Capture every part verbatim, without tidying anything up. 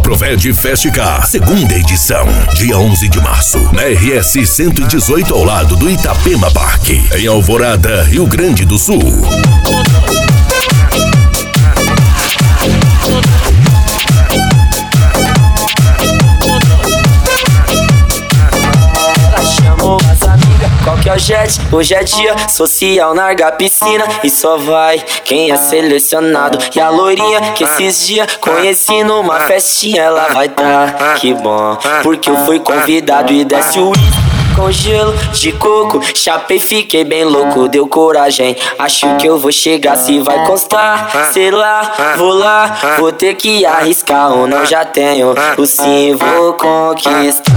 Proved Festicar, segunda edição, dia onze de março, na R S cento e dezoito, ao lado do Itapema Parque, em Alvorada, Rio Grande do Sul. Qual que é o jet? Hoje é dia social, larga a piscina e só vai quem é selecionado. E a loirinha que esses dias conheci numa festinha, ela vai tá, que bom, porque eu fui convidado e desce o uísque com gelo de coco. Chapei, fiquei bem louco, deu coragem. Acho que eu vou chegar, se vai constar. Sei lá, vou lá, vou ter que arriscar ou não, já tenho o sim, vou conquistar.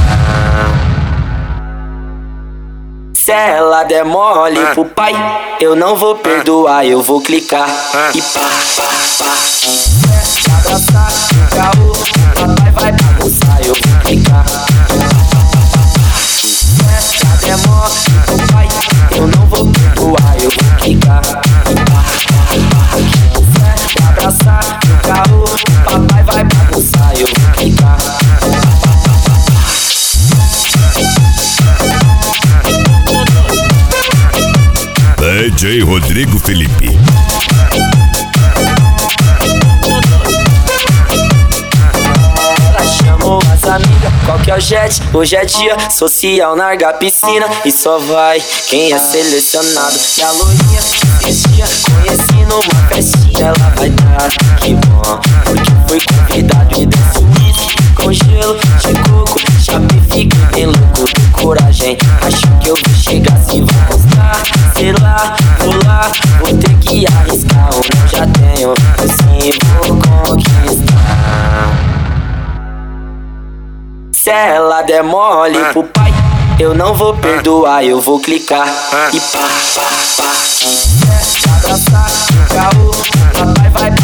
Se ela der mole pro pai, eu não vou perdoar, eu vou clicar e pá, pá, pá. Se abraçar, caô, o papai vai bagunçar, eu vou clicar. Se ela der mole pro pai, eu não vou perdoar, eu vou clicar e pá, pá, pá. Se abraçar, caô, o papai vai bagunçar, eu vou clicar. D J Rodrigo Felipe. Ela chamou as amigas, qual que é o jet? Hoje é dia social, larga a piscina e só vai quem é selecionado. E a loirinha que esse dia conheci numa festinha, ela vai dar, que bom, porque foi convidado e desce o uísque com gelo de coco. Chapei, fica bem louco, de coragem. Acho que eu vou chegar, se vai constar. Sei lá, vou lá, vou ter que arriscar ou não, já tenho, assim vou conquistar. Se ela der mole pro pai, eu não vou perdoar, eu vou clicar e pá, pá, pá. Se abraçar, caô, o papai vai